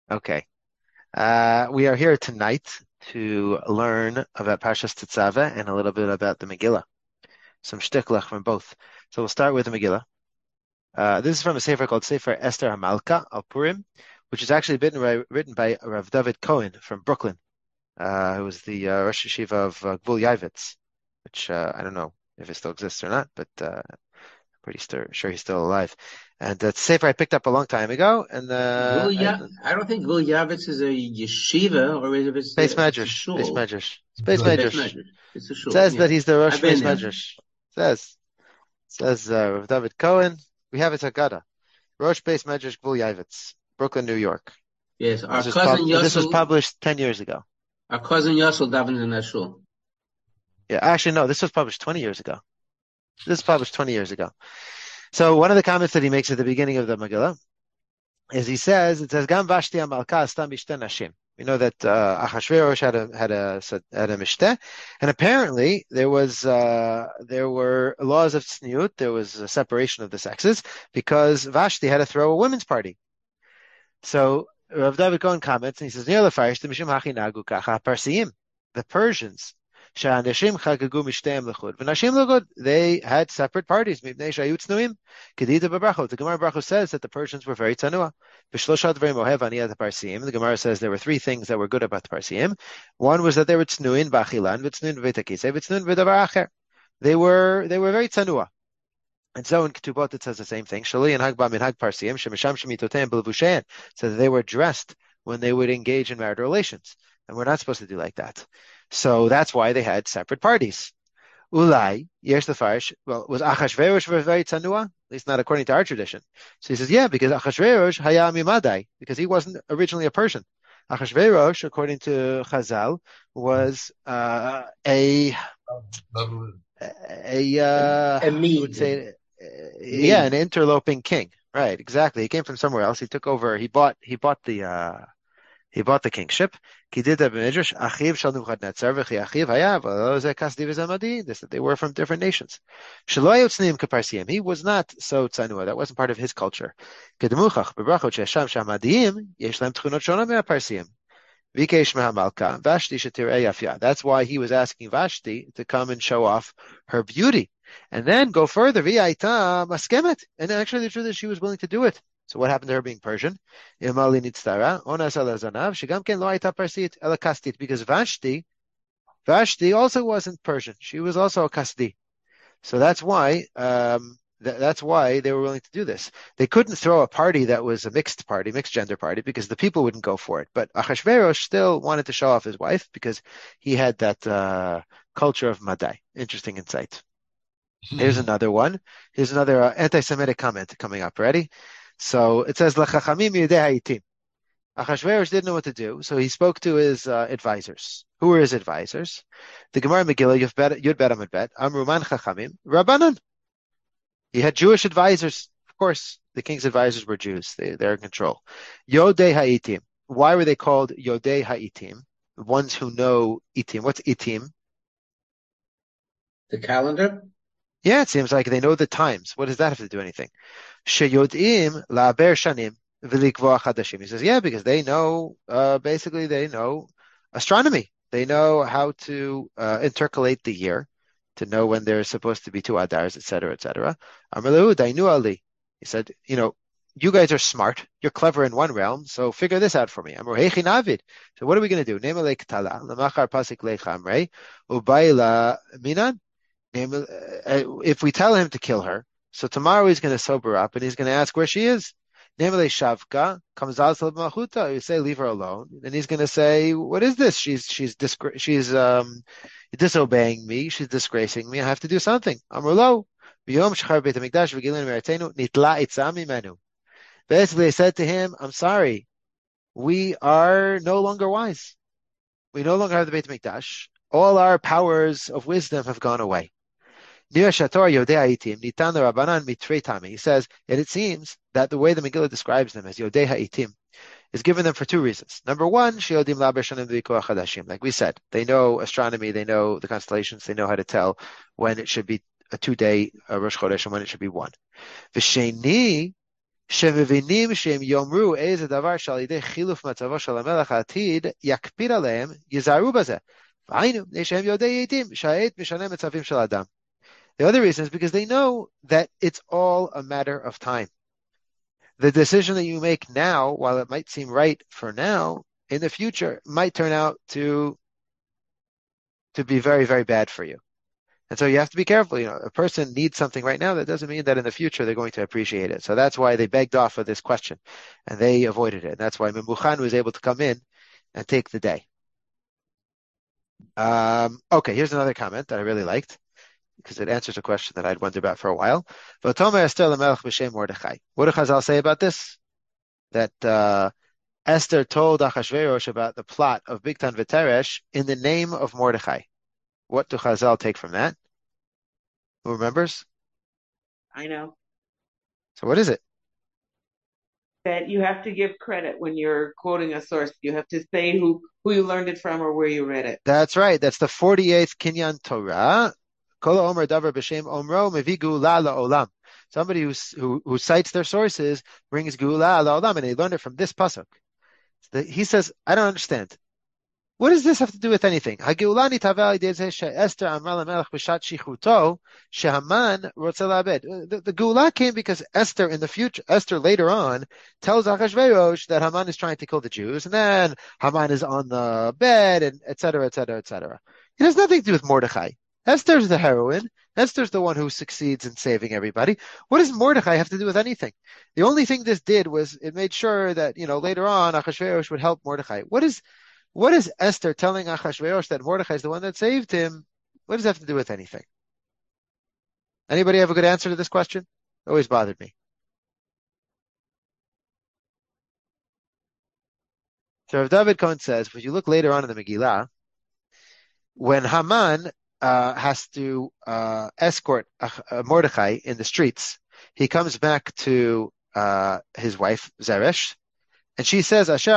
Okay. We are here tonight to learn about Parshas Tetzaveh and a little bit about the Megillah. Some shtiklach from both. So we'll start with the Megillah. This is from a sefer called Sefer Esther Hamalka al Purim, which is actually written by Rav David Cohen from Brooklyn, who was the Rosh Yeshiva of Gbul Yavitz, which I don't know if it still exists or not, but pretty sure he's still alive. And that sefer I picked up a long time ago, and I don't think Vilyavitz is a yeshiva, or if Beis it's a Medrash, Beis shul. Medrash, it's Beis It's a Good. base Medrash. measure. It's a It shul. says that Yeah, he's the Rosh I've been Beis there. Medrash. Says Rav David Cohen. We have it Haggadah. Rosh Beis Medrash Gbul Yavitz, Brooklyn, New York. Yes, And this was published 10 years ago. our cousin Yossel davens in that shul. Yeah, actually, no, this was published 20 years ago. This was published 20 years ago. So one of the comments that he makes at the beginning of the Megillah is it says, Gam Vashti Amalka Stam Mishte Nashim. We know that Achashverosh had a mishteh, and apparently there were laws of tzniut. There was a separation of the sexes because Vashti had to throw a women's party. So Rav David Cohen comments and he says, the Persians, they had separate parties. The Gemara Baruch says that the Persians were very tanua. The Gemara says there were three things that were good about the Parsim. One was that they were tznuin b'achilan, v'tznuin v'vitakisei, v'tznuin v'davar acher. They were very tanua. And so in Ketubot it says the same thing. Shali and Hagba min Hag Parsim, Shemisham Shemitoteim Bilvushen. So that they were dressed when they would engage in marital relations. And we're not supposed to do like that. So that's why they had separate parties. Ulai, yes, the Farish, well, was Achashverosh very tanua? At least not according to our tradition. So he says, yeah, because Achashverosh haya mimadai, because he wasn't originally a Persian. Achashverosh, according to Chazal, was A I would mead, say, yeah, an interloping king. Right, exactly. He came from somewhere else. He took over. He bought the kingship. He did that b'midrash. Achiv shel Nebuchadnezzar v'chi achiv hayav. This that they were from different nations. Shelo hayu tzniim kaparsiim. He was not so tzanua. That wasn't part of his culture. Kedemuchach bebrachot shesham shamadiyim yesh lahem tchunot shona me'aparsiim. Vikesh mehamalka Vashti shetirei yafya. That's why he was asking Vashti to come and show off her beauty, and then go further. V'yaita maskemet. And actually, the truth is, she was willing to do it. So what happened to her being Persian? Imali nitztara onas ala zanav shegam ken lo hayta parsit ela kastit, because Vashti also wasn't Persian. She was also a Kasdi. So that's why they were willing to do this. They couldn't throw a party that was a mixed party, mixed gender party, because the people wouldn't go for it. But Achashverosh still wanted to show off his wife because he had that culture of Madai. Interesting insight. Here's another one. Here's another anti-Semitic comment coming up. Ready? So it says, "L'chachamim yudei ha'itim." Achashverosh didn't know what to do, so he spoke to his advisors. Who were his advisors? The Gemara Megillah, Yud Bet Amud Bet, Amruman Chachamim, Rabbanan. He had Jewish advisors. Of course, the king's advisors were Jews. They're in control. Yodei Ha'itim. Why were they called Yodei Ha'itim? The ones who know Itim. What's Itim? the calendar. Yeah, it seems like they know the times. What does that have to do anything? Sheyodim la'aber shanim v'likvoa chadashim. He says, yeah, because they know, basically they know astronomy. They know how to intercalate the year, to know when there's supposed to be two adars, etc., etc. Amrlehu dainu ali. He said, you guys are smart. You're clever in one realm, so figure this out for me. Amru heichi navid. So what are we going to do? Name tala lamachar pasik lechamrei ubayla minan. If we tell him to kill her, so tomorrow he's going to sober up and he's going to ask where she is. Nemele Shavka comes out of Machuta. You say, leave her alone. And he's going to say, what is this? She's disobeying me. She's disgracing me. I have to do something. Amrulo. Basically, I said to him, I'm sorry. We are no longer wise. We no longer have the Beit HaMikdash. All our powers of wisdom have gone away. He says, and it seems that the way the Megillah describes them as Yodei Ha'itim is given them for two reasons. Number one, like we said, they know astronomy, they know the constellations, they know how to tell when it should be a 2-day Rosh Chodesh and when it should be one. V'sheni, שמבינים שהם יאמרו איזה דבר שעל ידי חילוף מצבו של המלך העתיד יקפיד עליהם, ייזהרו בזה. והיינו, מפני שהם יודעי עתים שהעת משנה מצבים של אדם. The other reason is because they know that it's all a matter of time. The decision that you make now, while it might seem right for now, in the future might turn out to be very, very bad for you. And so you have to be careful. A person needs something right now. That doesn't mean that in the future they're going to appreciate it. So that's why they begged off of this question and they avoided it. And that's why Memuchan was able to come in and take the day. Okay, here's another comment that I really liked because it answers a question that I'd wondered about for a while. What do Chazal say about this? That Esther told Achashverosh about the plot of Bigtan V'Teresh in the name of Mordechai. What do Chazal take from that? Who remembers? I know. So what is it? That you have to give credit when you're quoting a source. You have to say who you learned it from or where you read it. That's right. That's the 48th Kinyan Torah. Kol Omer Davar B'Shem Omro Mevi Geula La'olam. Somebody who cites their sources brings Geula La'olam, and they learned it from this pasuk. He says, I don't understand. What does this have to do with anything? Esther The Geula came because Esther in the future, Esther later on tells Achashverosh that Haman is trying to kill the Jews, and then Haman is on the bed, and et cetera, et cetera, et cetera. It has nothing to do with Mordechai. Esther's the heroine. Esther's the one who succeeds in saving everybody. What does Mordechai have to do with anything? The only thing this did was it made sure that, later on Achashverosh would help Mordechai. What is Esther telling Achashverosh that Mordechai is the one that saved him? What does that have to do with anything? Anybody have a good answer to this question? It always bothered me. So Rav David Cohen says, if you look later on in the Megillah, when Haman has to escort Mordechai in the streets, he comes back to his wife, Zeresh, and she says, and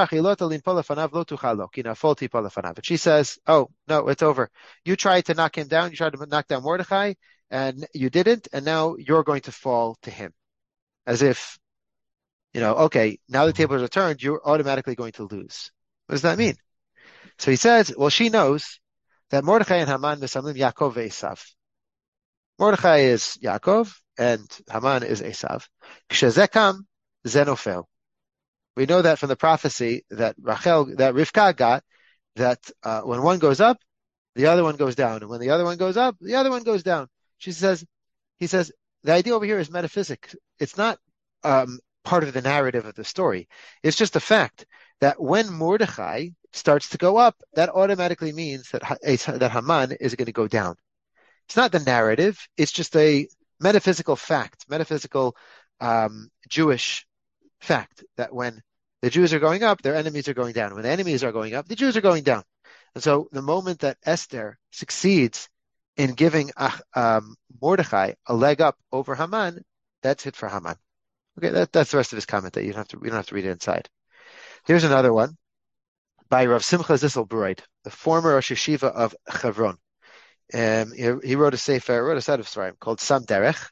she says, oh, no, it's over. You tried to knock him down. You tried to knock down Mordechai, and you didn't, and now you're going to fall to him. As if, okay, now the tables are turned, you're automatically going to lose. What does that mean? So he says, well, she knows that Mordechai and Haman misamlim Yaakov ve'Esav. Mordechai is Yaakov, and Haman is Esav. Kshezekam zenofel. We know that from the prophecy that Rivka got, that when one goes up, the other one goes down. And when the other one goes up, the other one goes down. He says, the idea over here is metaphysics. It's not part of the narrative of the story. It's just a fact that when Mordechai starts to go up, that automatically means that Haman is going to go down. It's not the narrative. It's just a metaphysical fact, metaphysical Jewish fact that when the Jews are going up, their enemies are going down. When the enemies are going up, the Jews are going down. And so the moment that Esther succeeds in giving Mordechai a leg up over Haman, that's it for Haman. Okay, that's the rest of his comment. That we don't have to read it inside. Here's another one by Rav Simcha Zisselbroid, the former Rosh Yeshiva of Chevron. He wrote a set of Sfarim called Sam Derech,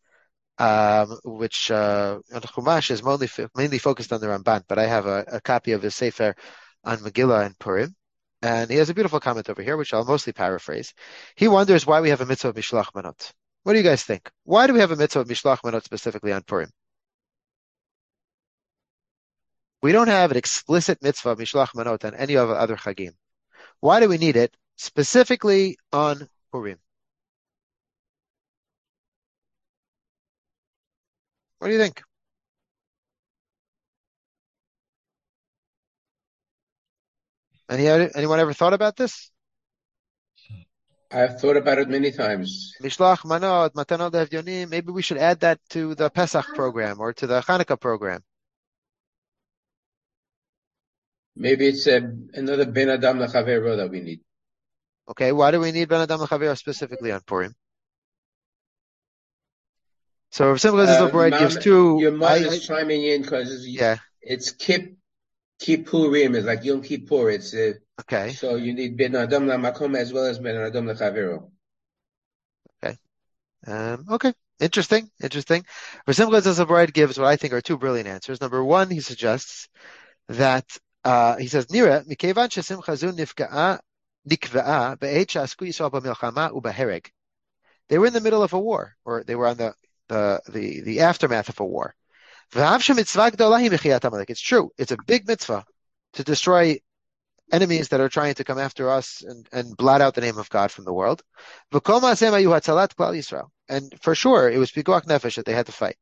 which on Chumash is mainly focused on the Ramban, but I have a copy of his Sefer on Megillah and Purim, and he has a beautiful comment over here, which I'll mostly paraphrase. He wonders why we have a mitzvah of Mishloach Manot. What do you guys think? Why do we have a mitzvah of Mishloach Manot specifically on Purim? We don't have an explicit mitzvah of Mishloach Manot on any of other Chagim. Why do we need it specifically on Purim? What do you think? Anyone ever thought about this? I've thought about it many times. Mishloach Manot, Matanot Evyonim, maybe we should add that to the Pesach program or to the Hanukkah program. Maybe it's another Ben Adam L'Chavero that we need. Okay, why do we need Ben Adam L'Chavero specifically on Purim? So Rav Simcha Zisselbroid gives two. Your mom is chiming in because it's Kippurim. It's like Yom Kippur. It's okay. So you need Ben Adam L'Makom as well as Ben Adam L'Chavero. Okay. Okay. Interesting. For Simcha Zazabride gives what I think are two brilliant answers. Number one, he suggests that he says, Nira, Mikevan shesimcha zu nikva'a be'et she'asku Yisrael b'milchama u'behereg. They were in the middle of a war, or they were on the aftermath of a war. It's true. It's a big mitzvah to destroy enemies that are trying to come after us and blot out the name of God from the world. And for sure, it was pikuach nefesh that they had to fight.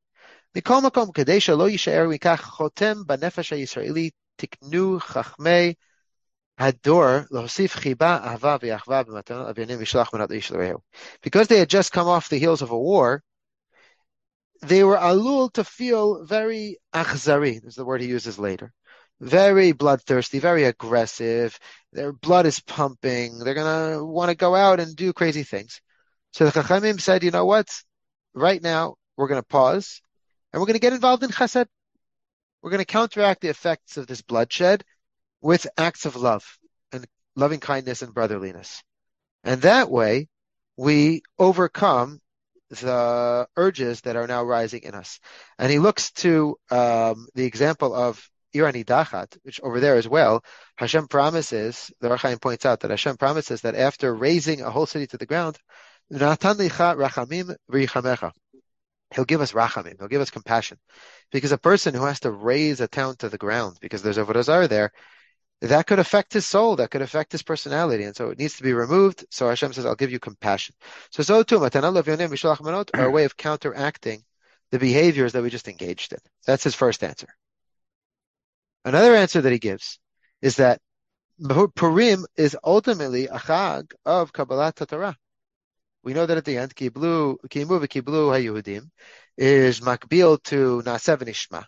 Tiknu chachmei hador lohosif chiba ahava v'yachva b'matanon avyanim mishlach menat ish l'rehu. Because they had just come off the heels of a war, they were alul to feel very achzari. Is the word he uses later. Very bloodthirsty, very aggressive. Their blood is pumping. They're gonna want to go out and do crazy things. So the Chachamim said, you know what? Right now, we're gonna pause and we're gonna get involved in chesed. We're going to counteract the effects of this bloodshed with acts of love and loving kindness and brotherliness. And that way, we overcome the urges that are now rising in us. And he looks to the example of Irani Dachat, which over there as well, Hashem promises, the Ohr HaChaim points out that Hashem promises that after raising a whole city to the ground, Natan licha rachamim v'yichamecha. He'll give us rachamim. He'll give us compassion. Because a person who has to raise a town to the ground because there's avodah zarah there, that could affect his soul. That could affect his personality. And so it needs to be removed. So Hashem says, I'll give you compassion. So too, Matanah Levyonim Mishlach Manot are a way of counteracting the behaviors that we just engaged in. That's his first answer. Another answer that he gives is that Purim is ultimately a chag of Kabbalat Torah. We know that at the end, Kimu v'Kiblu HaYehudim is makbil to Na'aseh v'Nishma,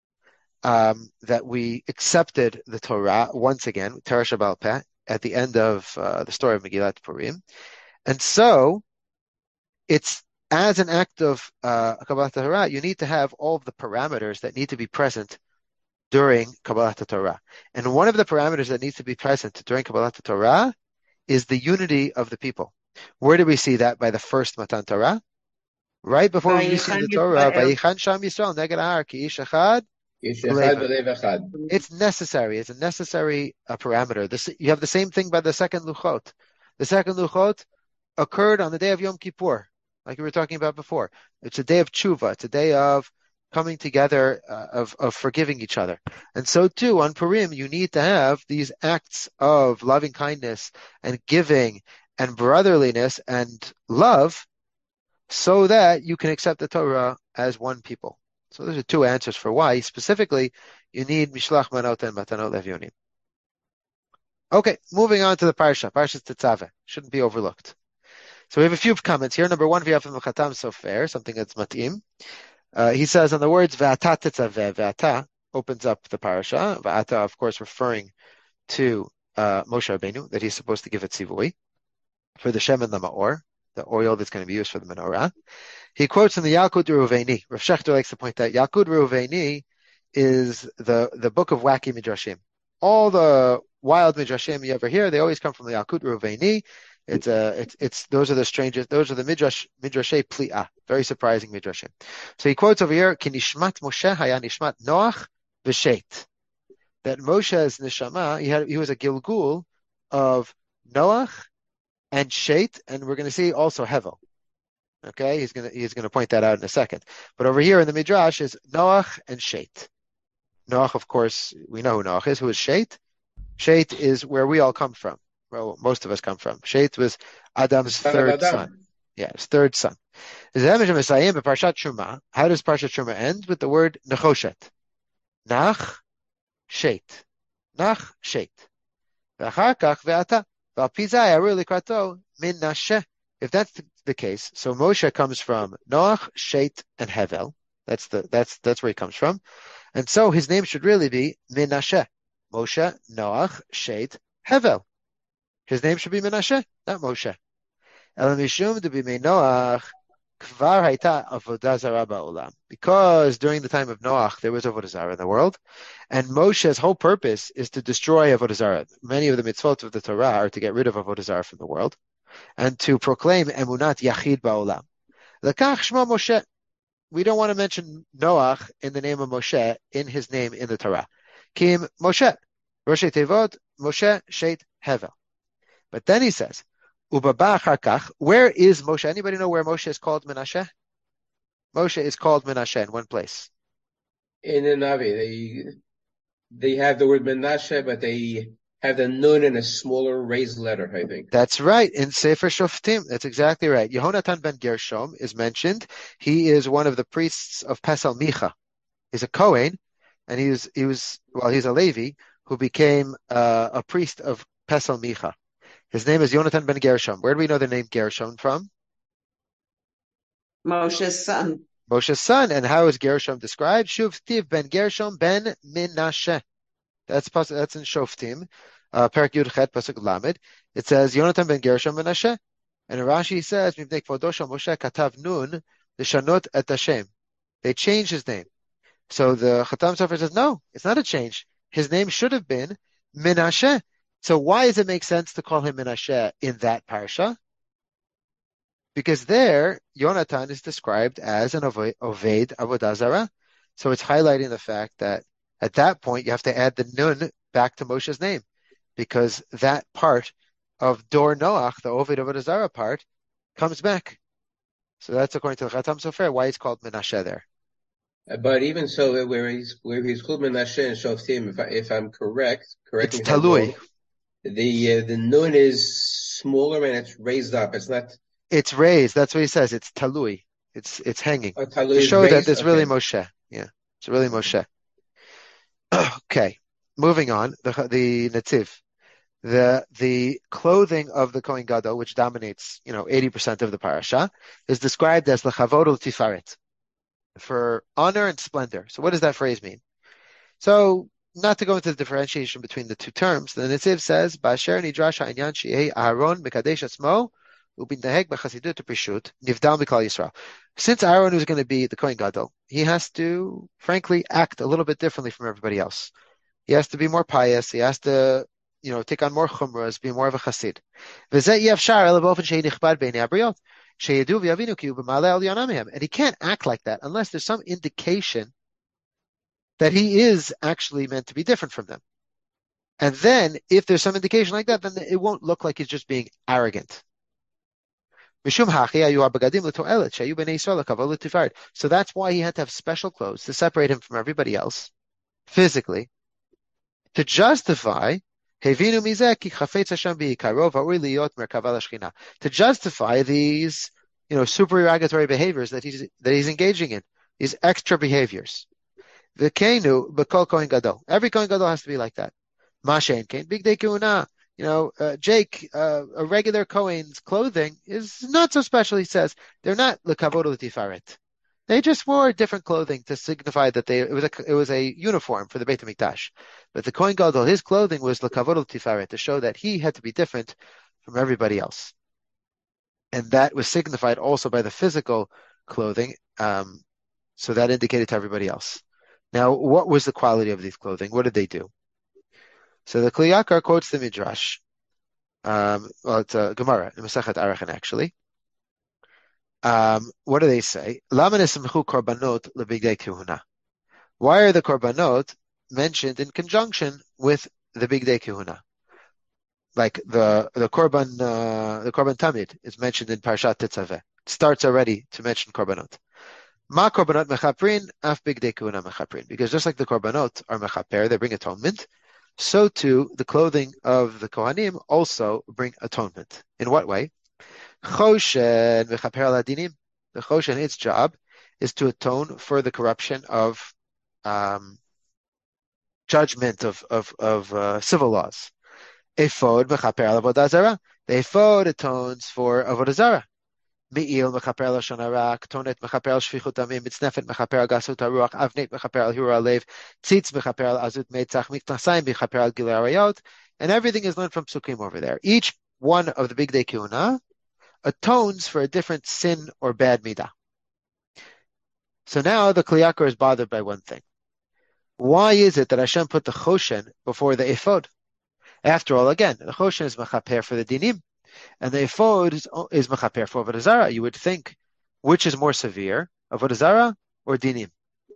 that we accepted the Torah once again, Torah Shebaal Peh, at the end of the story of Megillat Purim. And so, it's as an act of Kabbalat Torah, you need to have all of the parameters that need to be present during Kabbalat Torah. And one of the parameters that needs to be present during Kabbalat Torah is the unity of the people. Where do we see that? By the first Matan Torah? Right before we see the Torah, Vayichan Sham Yisrael Neged Har Ki Ish Echad. It's necessary. It's a necessary parameter. You have the same thing by the second Luchot. The second Luchot occurred on the day of Yom Kippur, like we were talking about before. It's a day of tshuva. It's a day of coming together, of forgiving each other. And so too, on Purim, you need to have these acts of loving kindness and giving and brotherliness and love so that you can accept the Torah as one people. So those are two answers for why, specifically, you need Mishlach Manot and Matanot Levyonim. Okay, moving on to the Parsha. Parsha Tetzaveh. Shouldn't be overlooked. So we have a few comments here. Number one, V'yafim V'chatam Sofer, something that's matim. He says on the words V'ata Tetzaveh, V'ata opens up the Parsha. V'ata, of course, referring to Moshe Rabbeinu, that he's supposed to give it tzivui for the Shem and the Ma'or, the oil that's going to be used for the menorah. He quotes in the Yalkut Reuveni. Rav Shechter likes to point out Yalkut Reuveni is the book of wacky midrashim. All the wild midrashim you ever hear, they always come from the Yalkut Reuveni. Those are the strangest. Those are the midrashay pli'ah, very surprising midrashim. So he quotes over here, "Ki nishmat Moshe haya nishmat Noach v'sheit." That Moshe's neshama, he was a gilgul of Noach and Sheit, and we're going to see also Hevel. Okay, he's going to point that out in a second. But over here in the midrash is Noach and Sheit. Noach, of course, we know who Noach is. Who is Sheit? Sheit is where we all come from. Well, most of us come from. Sheit was Adam's third son. Yeah, his third son. How does Parshat Truma end? With the word Nechoshet. Nach, Sheit. Nach, Sheit. V'achar kach ve'ata. If that's the case, so Moshe comes from Noach, Sheit, and Hevel. That's where he comes from. And so his name should really be Menashe. Moshe, Noach, Sheit, Hevel. His name should be Menashe, not Moshe. Because during the time of Noach, there was avodah zarah in the world, and Moshe's whole purpose is to destroy avodah zarah. Many of the mitzvot of the Torah are to get rid of avodah zarah from the world, and to proclaim emunat yachid ba'olam. Lekach Shmo Moshe. We don't want to mention Noach in the name of Moshe in his name in the Torah. Kim Moshe, Rosh Tevot, Moshe Shet Hevel. But then he says, Ubaba Charkach, where is Moshe? Anybody know where Moshe is called Menashe? Moshe is called Menashe in one place. In the Navi, they have the word Menashe, but they have the nun in a smaller raised letter, I think. That's right, in Sefer Shoftim. That's exactly right. Yehonatan ben Gershom is mentioned. He is one of the priests of Pesel Micha. He's a Kohen, and he's a Levi who became a priest of Pesel Micha. His name is Yonatan ben Gershom. Where do we know the name Gershom from? Moshe's son. Moshe's son. And how is Gershom described? Shuftiv ben Gershom ben Menashe. That's in Shoftim, Perak Yud Chet Pasuk Lamed. It says Yonatan ben Gershom Menashe, and Rashi says Mivnei Kvodo shel Moshe katav nun l'shanot et Hashem. They changed his name. So the Chatam Sofer says no, it's not a change. His name should have been Menashe. So why does it make sense to call him Menashe in that parsha? Because there, Yonatan is described as an Oved Avodah Zarah. So it's highlighting the fact that at that point, you have to add the nun back to Moshe's name, because that part of Dor Noach, the Oved Avodah Zarah part, comes back. So that's according to the Chatam Sofer, why it's called Menashe there. But even so, where he's called Menashe and Shoftim, if I'm correct me. It's Talui. The nun is smaller and it's raised up. It's not. It's raised. That's what he says. It's Talui. It's hanging Talui to show that it's really okay. Moshe. Yeah, it's really Moshe. Okay, moving on. The Netziv, the clothing of the Kohen Gadol, which dominates 80% of the parasha, is described as l'chavod u'tifaret, for honor and splendor. So what does that phrase mean? So not to go into the differentiation between the two terms, the Netziv says, "Ba'asher nidrash ha'inyan she'ei Aaron mekadesh atzmo u'b'neheg b'chasidut u'prishut nivdal miklal Yisrael." Since Aaron was going to be the Kohen Gadol, he has to, frankly, act a little bit differently from everybody else. He has to be more pious. He has to, take on more chumras, be more of a chassid. And he can't act like that unless there's some indication that he is actually meant to be different from them. And then, if there's some indication like that, then it won't look like he's just being arrogant. So that's why he had to have special clothes to separate him from everybody else, physically, to justify to justify these, supererogatory behaviors that he's engaging in, these extra behaviors. The kenu b'kol kohen gadol. Every kohen gadol has to be like that. Mashen kain big day kuna. Jake, a regular Kohen's clothing is not so special, he says. They're not l'kavod l'tifaret. They just wore different clothing to signify that it was a uniform for the Beit HaMikdash. But the Kohen Gadol, his clothing was l'kavod l'tifaret, to show that he had to be different from everybody else. And that was signified also by the physical clothing, so that indicated to everybody else. Now, what was the quality of these clothing? What did they do? So the Kli Yakar quotes the Midrash. It's a Gemara, in Masechet Arachin, actually. What do they say? Why are the korbanot mentioned in conjunction with the Big Day Kehuna? Like the korban tamid is mentioned in Parshat Tetzaveh. It starts already to mention korbanot. Ma korbanot mechaprin, af Big Day Kehuna mechaprin. Because just like the korbanot are mechaper, they bring atonement, so too the clothing of the Kohanim also bring atonement. In what way? Choshen v'chaper al hadinim. The choshen, its job is to atone for the corruption of judgment of civil laws. Ephod v'chaper al avodah zarah. The ephod atones for avodah zarah. Me'il mechaper al lashon hara, ketonet mechaper al shfichut damim, mitznefet mechaper al gasut haruach, avnet mechaper al hirur halev, tzitz mechaper al azut meitzach, miknasayim mechaper al gilui arayot, and everything is learned from Psukim over there. Each one of the Big Day Kehuna atones for a different sin or bad midah. So now the Kli Yakar is bothered by one thing. Why is it that Hashem put the choshen before the ephod? After all, again, the choshen is mechaper for the dinim, and the ephod is mechaper for avodah zarah. You would think Which is more severe, avodah zarah or dinim?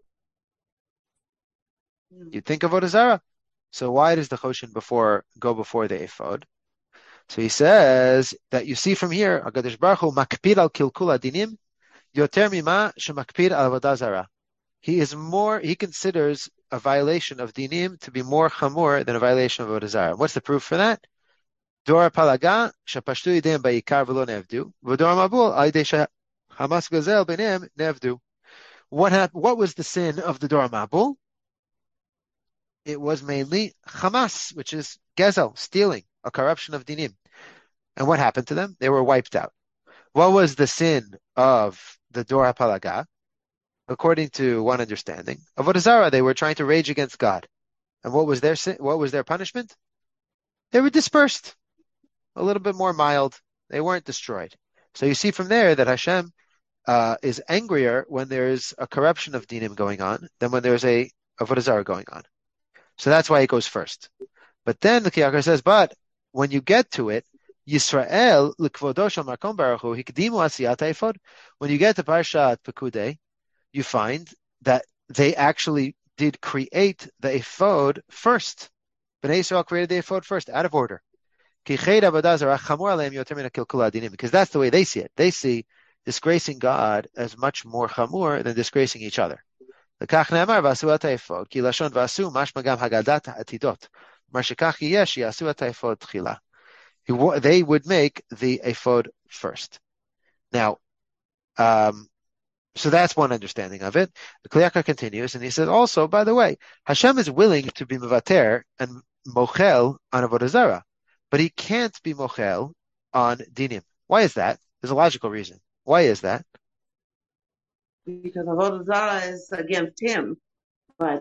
You think avodah zarah. So why does the choshen go before the ephod? So he says that you see from here, HaKadosh Baruch Hu makpid al kilkul dinim yoter mima shemakpid al avodah zarah. He considers a violation of dinim to be more chamor than a violation of avodah zarah. What's the proof for that? Dor palaga shapashtu yidem ba'ikar v'lo nevdu, v'dor mabul al yidei hamas gazel b'nem nevdu. What was the sin of the Dor Mabul? It was mainly Hamas, which is Gezel, stealing, a corruption of dinim. And what happened to them? They were wiped out. What was the sin of the Dor HaPalaga? According to one understanding, Avodah Zarah, they were trying to rage against God. And what was their sin? What was their punishment? They were dispersed, a little bit more mild. They weren't destroyed. So you see from there that Hashem is angrier when there's a corruption of dinim going on than when there's a Avodah Zarah going on. So that's why it goes first. But then the Kiyakar says, but when you get to it, Yisrael l'kvodo shel makom baruch hu hikdimu asiyat ha'efod. When you get to Parshat Pekudei, you find that they actually did create the ephod first. Bnei Yisrael created the ephod first, out of order. Because that's the way they see it. They see disgracing God as much more chamur than disgracing each other. They would make the ephod first. Now, so that's one understanding of it. The Kli Yakar continues, and he says also, by the way, Hashem is willing to be mevater and mochel on avodah zarah, but he can't be mochel on dinim. Why is that? There's a logical reason. Why is that? Because avodah zarah is against him, but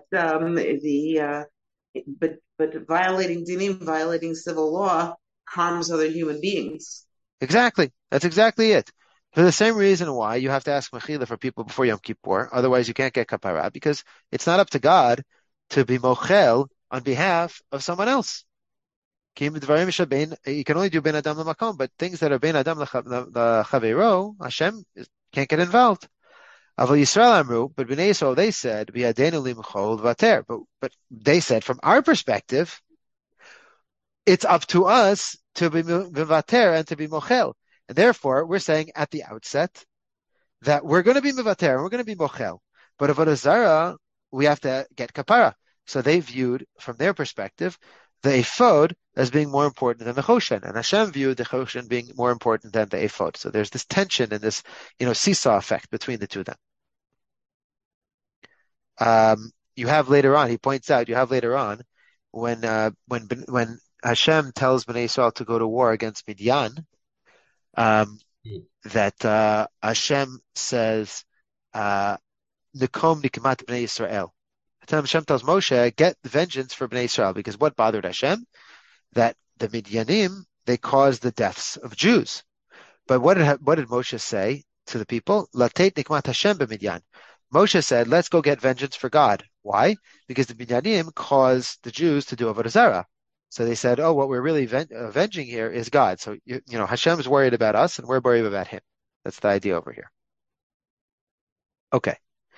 violating dinim, violating civil law, harms other human beings. Exactly. That's exactly it. For the same reason why you have to ask mechila for people before Yom Kippur, otherwise you can't get kapara, because it's not up to God to be mochel on behalf of someone else. You can only do ben adam l'makom, but things that are ben adam l'chaveiro, Hashem can't get involved. Aval Yisrael amru, but Bnei Yisrael, they said, b'yadenu limchol vater. But they said, from our perspective, it's up to us to be mevater and to be mochel. And therefore, we're saying at the outset that we're going to be mevater and we're going to be mochel. But avodah zarah, we have to get kapara. So they viewed, from their perspective, the ephod as being more important than the choshen, and Hashem viewed the choshen being more important than the ephod. So there's this tension and this, seesaw effect between the two of them. You have later on, he points out, when Hashem tells Bnei Yisrael to go to war against Midian, that Hashem says, Nikom nikmat Bnei Yisrael. Hashem tells Moshe, get vengeance for Bnei Yisrael, because what bothered Hashem? That the Midianim, they caused the deaths of Jews. But what did Moshe say to the people? Latet nikmat Hashem b'Midian. Moshe said, let's go get vengeance for God. Why? Because the Midianim caused the Jews to do avodah zarah. So they said, what we're really avenging here is God. So, Hashem is worried about us and we're worried about him. That's the idea over here. Okay.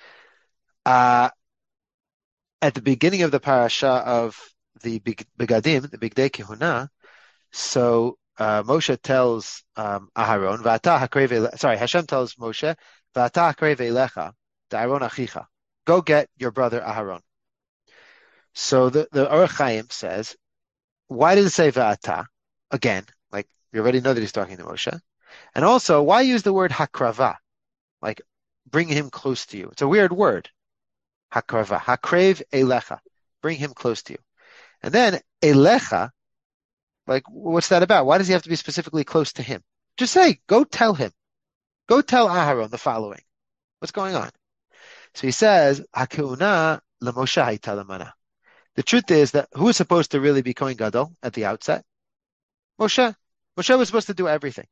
At the beginning of the parasha of the Begadim, the Bigdei Kehuna, so Moshe tells Aharon, Hashem tells Moshe, V'ata hakrev elecha, da'aron achicha. Go get your brother Aharon. So the Orach Chaim says, why does it say V'ata? Again, like you already know that he's talking to Moshe. And also, why use the word hakrava? Like bring him close to you. It's a weird word. Hakrava. Hakrev elecha. Bring him close to you. And then elecha, like what's that about? Why does he have to be specifically close to him? Just say, go tell him. Go tell Aharon the following. What's going on? So he says, Hakeuna l'Moshe hayta lamana. The truth is that who is supposed to really be Kohen Gadol at the outset? Moshe. Moshe was supposed to do everything.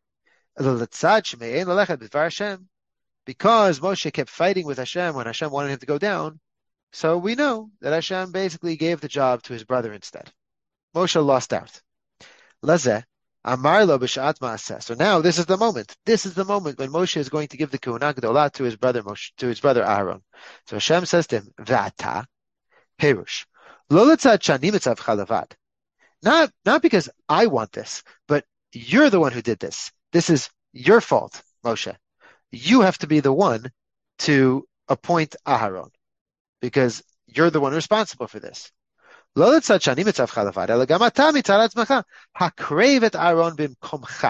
Because Moshe kept fighting with Hashem when Hashem wanted him to go down, so we know that Hashem basically gave the job to his brother instead. Moshe lost out. Lazeh, Amar lo b'sha'at ma'aseh. So now this is the moment. This is the moment when Moshe is going to give the Kehuna Gdolah to his brother Moshe, to his brother Aaron. So Hashem says to him, V'ata, Perush, lo letzad shani mitzavcha levad. Not because I want this, but you're the one who did this. This is your fault, Moshe. You have to be the one to appoint Aharon because you're the one responsible for this. לא לצד שאני מצווך לבד, אלא גם אתה מצד עצמך, הקרב את אהרון במקומך.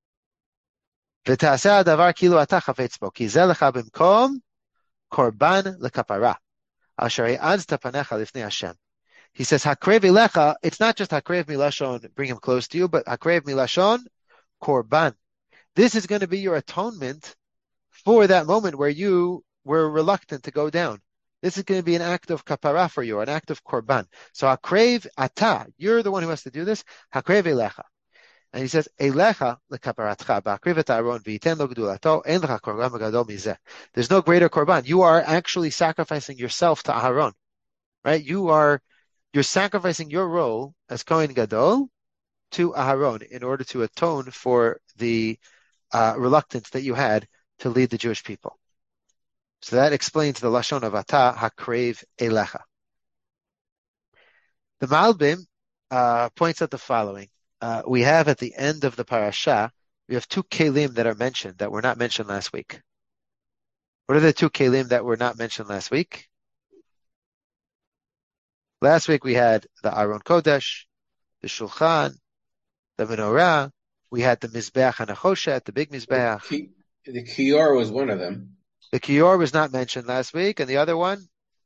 ותעשה הדבר כאילו אתה חפץ בו, כי זה לך במקום קורבן לכפרה, אשר העזת פניך לפני השם. He says, הקרב אליך, it's not just הקרב מלשון, bring him close to you, but הקרב מלשון, korban. This is going to be your atonement for that moment where you were reluctant to go down. This is going to be an act of kapara for you, an act of korban. So hakrev ata, you're the one who has to do this. Hakrev elecha. And he says, elecha lekaparatcha, ba'akrev et Aaron, v'yiten lo gedulato, en lecha korban gadol mizeh. There's no greater korban. You are actually sacrificing yourself to Aaron, right? You're sacrificing your role as Kohen Gadol to Aaron in order to atone for the reluctance that you had to lead the Jewish people. So that explains the lashon of ata hakrev elecha. The Malbim points out the following: we have at the end of the parasha, we have two kelim that are mentioned that were not mentioned last week. What are the two kelim that were not mentioned last week? Last week we had the Aron Kodesh, the Shulchan, the Menorah. We had the Mizbeach HaNechoshet, the big Mizbeach. The Kior was one of them. The Kior was not mentioned last week, and the other one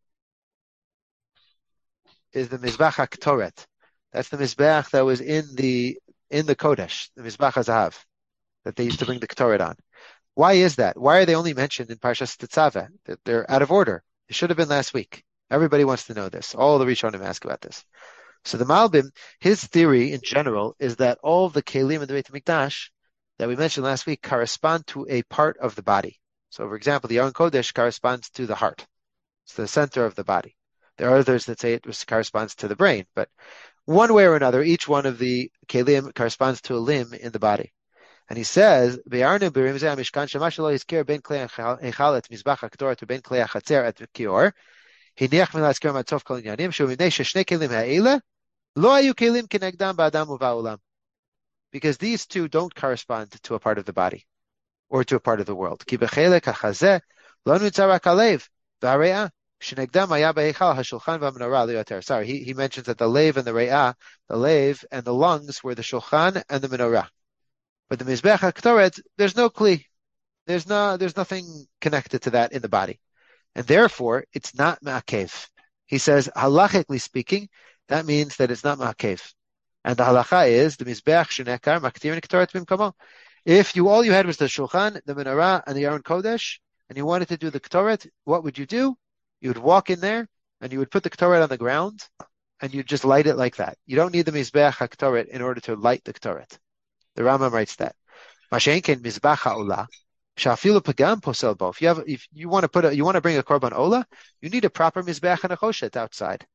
is the Mizbach HaKtoret. That's the Mizbeach that was in the Kodesh, the Mizbach HaZahav, that they used to bring the Ktoret on. Why is that? Why are they only mentioned in Parshas Tetzaveh? They're out of order. It should have been last week. Everybody wants to know this. All the Rishonim ask about this. So the Malbim, his theory in general is that all the Kelim in the Beit HaMikdash that we mentioned last week correspond to a part of the body. So, for example, the Aron Kodesh corresponds to the heart. It's the center of the body. There are others that say it corresponds to the brain, but one way or another, each one of the Kelim corresponds to a limb in the body. And he says, "Be'arnu b'rimzeh hamishkan shema shelo yizker ben klei hechal et mizbach haktoret u'ben klei hachatzer et kior hiniach milazker matzof kol inyanim she'u'minei sheshnei kelim ha'ele lo hayu kelim kenegdam ba'adam u'ba'olam." Because these two don't correspond to a part of the body or to a part of the world. Ki b'chelek hachazeh lo nutza rak halev v'hare'ah shenegdam haya b'hechal hashulchan v'amenorah liyoter. Sorry, he mentions that the lev and the re'ah, the lev and the lungs were the shulchan and the menorah. But the Mizbech HaKtoret, there's no kli. There's nothing connected to that in the body. And therefore, it's not ma'akev. He says, halachically speaking, that means that it's not ma'akev. And the halacha is, the Mizbech Shenekar Maktir Niktoret Bimkomo. If all you had was the Shulchan, the Menorah, and the Aron Kodesh, and you wanted to do the Ktoret, what would you do? You would walk in there, and you would put the Ktoret on the ground, and you'd just light it like that. You don't need the Mizbech HaKtoret in order to light the Ktoret. The Rambam writes that. Mashenken Mizbach HaOlah, Shafilu Pagam Posel Bo. If you want to bring a Korban Olah, you need a proper Mizbech HaNechoshet outside.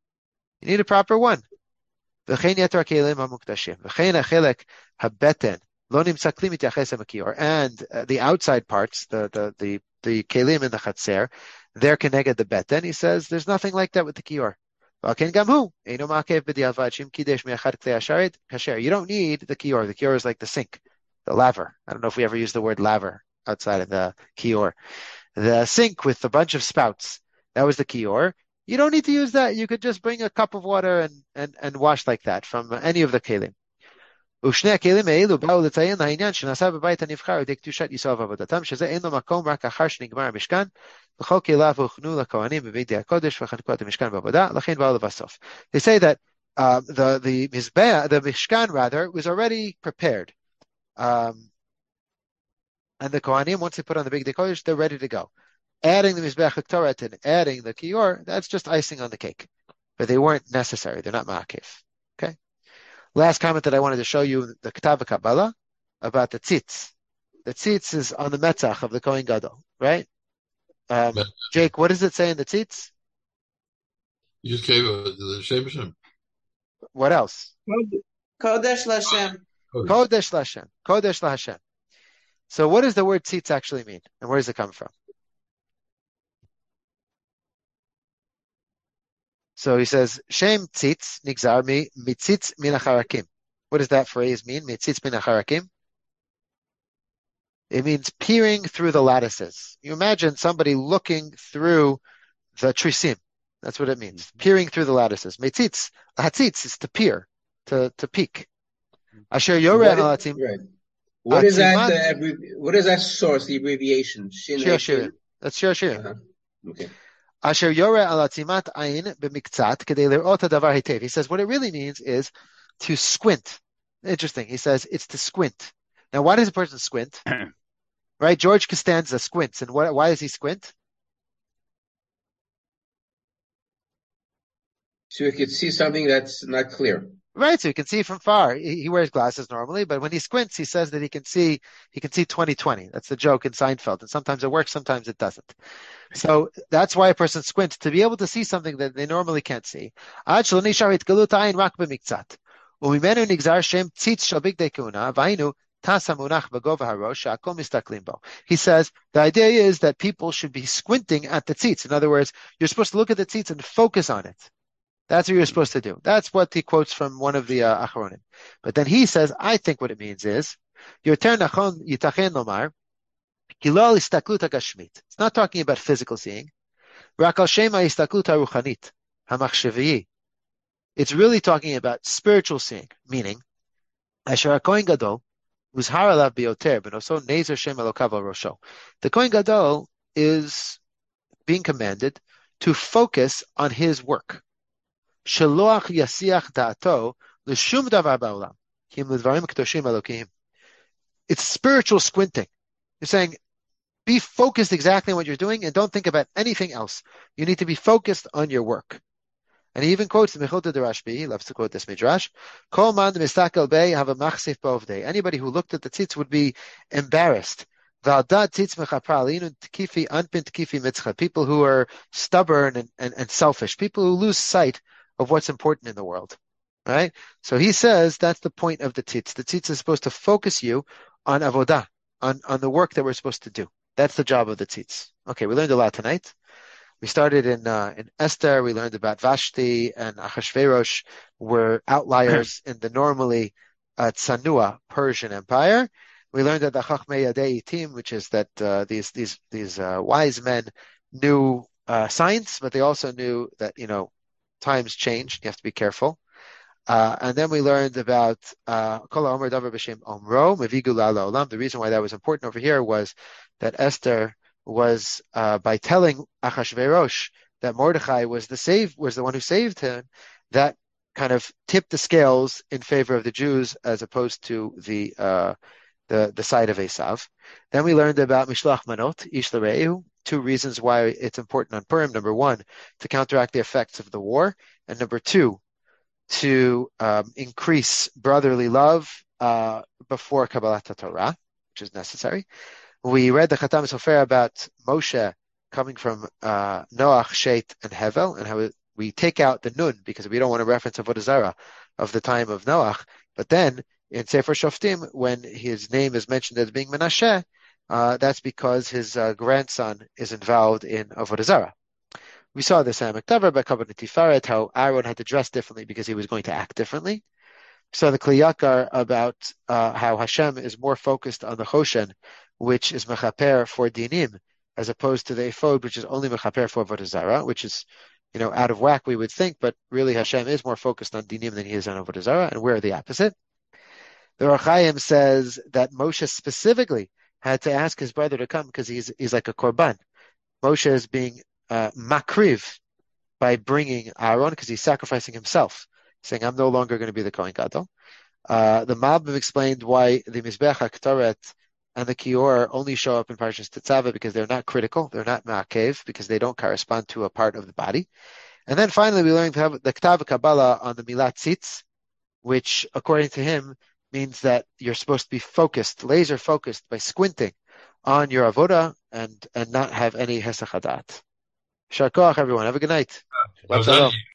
You need a proper one. V'chein yeter kelim hamukdashim. V'chein hachelek habeten lo nimtza kli mityaches hamakior. And the outside parts, the kelim in the chatzer, they're connected the beten. He says there's nothing like that with the kior. You don't need the kior. The kior is like the sink, the laver. I don't know if we ever use the word laver outside of the kior. The sink with a bunch of spouts. That was the kior. You don't need to use that. You could just bring a cup of water and wash like that from any of the kelim. ושני הכלים האלו באו לציין העניין שנעשה בבית הנבחר ידי קדושת ישראל ועבודתם, שזה אין לו מקום רק אחר שנגמר המשכן, וכל כליו הוכנו לכהנים בבית הקודש וחנקו את המשכן בעבודה, לכן באו לבסוף. They say that the Mishkan rather was already prepared. And the Kohanim, once they put on the big Kodesh, they're ready to go. Adding the Mizbeach HaKtoret and adding the Kior, that's just icing on the cake. But they weren't necessary. They're not ma'akev. Okay? Last comment that I wanted to show you, the Ketava Kabbalah, about the tzitz. The tzitz is on the metzach of the Kohen Gadol, right? Jake, what does it say in the tzitz? You just gave the Shem Hashem. What else? Kodesh Lashem. Kodesh LaHashem. Kodesh LaHashem. So what does the word tzitz actually mean? And where does it come from? So he says, Shem tzitz nigzar mi mitzitz min hacharakim. What does that phrase mean? Mitzitz min hacharakim? It means peering through the lattices. You imagine somebody looking through the trisim. That's what it means. Peering through the lattices. Mitzitz, hatzitz is to peer, to peek. Asher yoreh alatim. Right. What is that? What is that source? The abbreviation? Shir Shirim. That's Shir Shirim. Okay. Asher yoreh alatimat ayin b'miktzat kedei lirot hadavar hitev. He says what it really means is to squint. Interesting. He says it's to squint. Now, why does a person squint? Right? George Costanza squints. And why does he squint? So you could see something that's not clear. Right, so he can see from far. He wears glasses normally, but when he squints, he says that he can see 20/20. That's the joke in Seinfeld. And sometimes it works, sometimes it doesn't. So that's why a person squints, to be able to see something that they normally can't see. He says the idea is that people should be squinting at the tzitz. In other words, you're supposed to look at the tzitz and focus on it. That's what you're supposed to do. That's what he quotes from one of the Achronim. But then he says, I think what it means is, Yoter nachon yitachen lomar, kilol istaklut hagashmit. It's not talking about physical seeing. Rak al shema istaklut haruchanit, hamachshaviyi. It's really talking about spiritual seeing, meaning, Asher HaKohen Gadol, uzhar alav bioter, benoso nezer shem elokav al rosho. The Kohen Gadol is being commanded to focus on his work. Sheloach yasiach da'ato l'shum davar ba'olam kim l'dvarim kedoshim elokim. It's spiritual squinting. You're saying, be focused exactly on what you're doing and don't think about anything else. You need to be focused on your work. And he even quotes the Mechilta de Rashbi. He loves to quote this midrash. Kol man mistakel bei have a machsif b'ovdei. Anybody who looked at the tzitz would be embarrassed. People who are stubborn and selfish. People who lose sight of what's important in the world. Right? So he says that's the point of the tzitz. The tzitz is supposed to focus you on avodah, on the work that we're supposed to do. That's the job of the tzitz. Okay, we learned a lot tonight. We started in Esther. We learned about Vashti and Achashverosh were outliers in the normally Tsanua Persian Empire. We learned that the Chachmei Yadei Itim, which is that these wise men knew science, but they also knew that times change. You have to be careful. And then we learned about Kol Omer Davar B'Shem Omro Mevigu La'ala Olam. The reason why that was important over here was that Esther was by telling Achashverosh that Mordechai was the one who saved him, that kind of tipped the scales in favor of the Jews as opposed to the side of Esav. Then we learned about Mishloach Manot, Ish L'Re'ehu, two reasons why it's important on Purim. Number one, to counteract the effects of the war, and number two, to increase brotherly love before Kabbalat Torah, which is necessary. We read the Khatam Sofer about Moshe coming from Noach, Shet, and Hevel, and how we take out the Nun because we don't want to reference Avodah Zarah of the time of Noach. But then in Sefer Shoftim, when his name is mentioned as being Menashe, that's because his grandson is involved in Avodah Zarah. We saw this in Maktavar by Kabbalah Tiferet, how Aaron had to dress differently because he was going to act differently. We saw the Kli Yakar about how Hashem is more focused on the Choshen, which is mechaper for dinim, as opposed to the ephod, which is only mechaper for avodah zarah, which is, out of whack, we would think, but really Hashem is more focused on dinim than he is on avodah zarah, and we're the opposite. The Ohr HaChaim says that Moshe specifically had to ask his brother to come because he's like a korban. Moshe is being makriv by bringing Aaron because he's sacrificing himself, saying, I'm no longer going to be the Kohen Gadol. The Malbim explained why the Mizbech HaKtoret and the Kior only show up in Parshas Tetzaveh because they're not critical, they're not ma'akev, because they don't correspond to a part of the body. And then finally we learned to have the Ktav Kabbalah on the Milat Tzitz, which according to him means that you're supposed to be focused, laser focused, by squinting on your avodah and not have any hesach hadat. Shar koach, everyone. Have a good night.